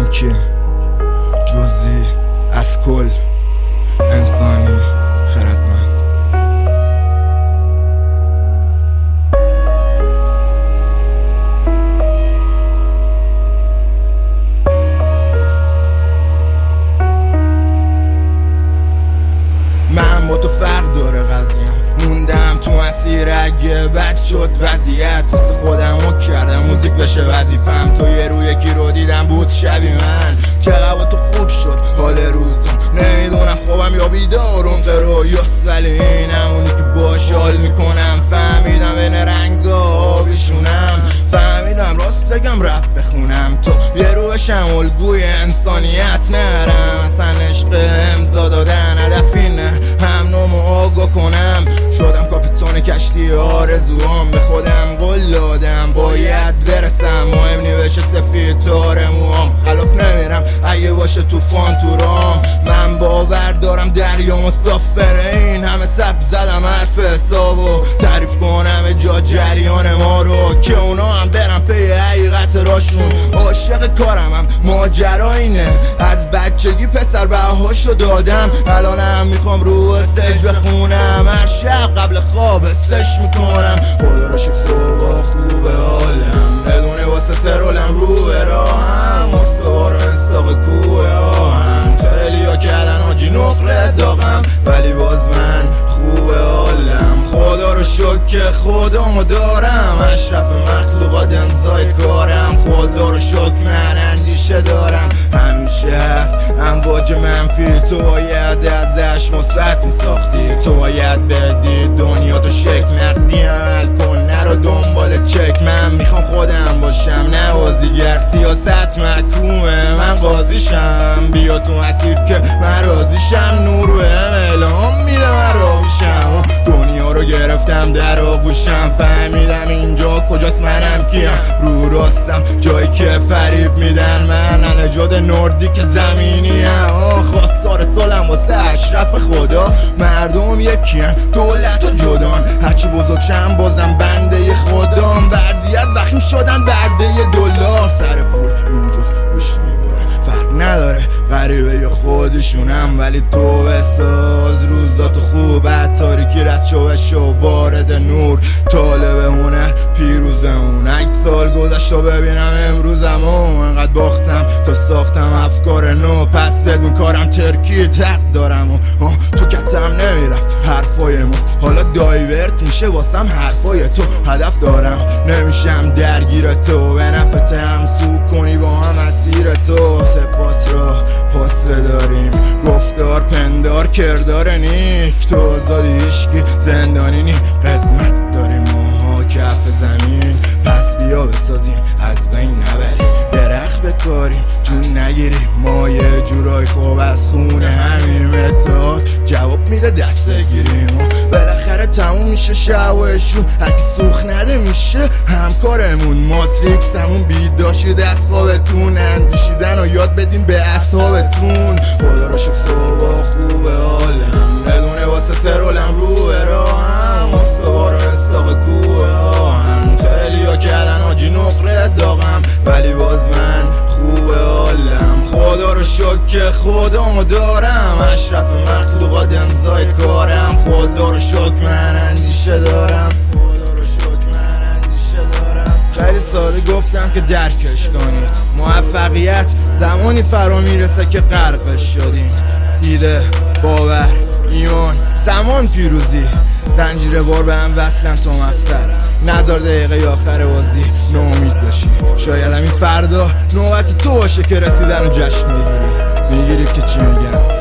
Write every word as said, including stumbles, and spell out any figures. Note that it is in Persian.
این که جزئی از کل انسانی خردمند. من با تو فرق داره قضیه‌ام، موندم تو مسیر اگه بد شد وضعیت، حس خودم رو کردم موزیک بشه وظیفم. تو یه روی یکی رو دیدم بود شبی من، چقدر تو خوب شد حال روزم، نمیدونم خوابم یا بیدارم قرویاس، ولی این همونی که باش حال میکنم. فهمیدم بین رنگا آبیشونم، فهمیدم راست بگم رپ بخونم. تو یه روشم الگوی انسانیت نرم، اصلا عشق امضا دادن هدف اینه هم نومو آگاه کنم. شدم کاپیتان کشتی آرزوام، به خودم قول دادم باید برسم، مهم نی بشه سفید تار موام. خلاف نمیرم اگه باشه توفان تو رام، من باور دارم دریا مسافره. این همه سب زدم حرف حسابو تعریف کنم جا جریان ما رو، که اونا هم برم پی حقیقت راشون. عاشق کارم هم ماجرا اینه، از بچگی پسر بهاشو دادم، الانم میخوام رو استیج بخونم. هر شب قبل خواب استش میکنم، خدا رو شکر صبح خوبه حالم، بدونه واسه ترولم رو به راهم، مستوار مستاق کوه آهم. خیلی ها کردن آجی نقره داغم، ولی باز من خوبه حالم. خدا رو شکر خودمو دارم، اشرف مخلوقات امضای کارم. خدا رو شکر من اندیشه دارم، همیشه هست امواج منفی، تو باید ازش مثبت میساختی. تو باید بدی دنیا تو شک، نقدی عمل کن نرو دنبال چک. من میخوام خودم باشم نه بازیگر، سیاست محکومه من قاضیشم. بیا تو مسیر که من راضیشم، نور بهم الهام میده من راویشم. دنیا رو گرفتم در آغوشم، فهمیدم اینجا کجاست منم کیم. رو راستم جایی که فریب میدن، من نژاد نوردیک زمینیم. خواستار سالم واسه اشرف خدا، مردم یکیان دولت و جدان، هرچی بزرگشم بازم بنده خودم. وضعیت وخیم شدن برده دلار، سر پول اینجا گوش میبرن فرق نداره غریبه یا خودشونم، ولی تو بساز روزاتو خوب. تاریکی رد شو بشو وارد نور، طالب هنر پیروزمون. اگه سال گذشت و ببینم امروزمو، انقدر باختم تا ساختم افکار نو. پس بدون کارم ترکی تق دارم و تو کتم نمیرفت حرفای ما، حالا دایورت میشه واسم حرفای تو. هدف دارم نمیشم درگیر تو، به نفت هم سو کنی با هم مسیر تو. سپاس را پاس بداریم، گفتار پندار کردار نیک. تو آزادی عشقی زندانی نی، قدمت داریم ماها کف زمین. پس بیا بسازیم از بین نبریم، درخت بکاریم جون نگیریم. ما یه جورای خوب از خونه همیم، اتحاد جواب میده دست بگیریم. و بالاخره تموم میشه شوشون، هرکی سوخ نده میشه همکارمون. ماتریکس همون بیداشی دست خوابتون، اندیشیدن و یاد بدین به اصحابتون. خدا رو شکر صبح خوبه حالم، بدونه واسه ترولم رو به راهم، مستوار مستاق کوه آهم. خیلی ها کردن آجی نقره داغم، ولی باز من خوبه حالم. خدا رو شکر خودمو دارم، اشرف مخلوقات امضای کارم. خدا رو شکر من اندیشه دارم، خدا رو شکر من اندیشه دارم. خیلی ساله گفتم که درکش کنید، موفقیت زمانی فرا میرسه که غرقش شدین. ایده، باور، ایمان، زمان پیروزی، زنجیره بار به هم وصلن تا مقصد. نذار دقیقه آخر بازی ناامید باشی، شاید همین فردا نوبت تو باشه که رسیدن و جشن میگیری. میگیری که چی میگم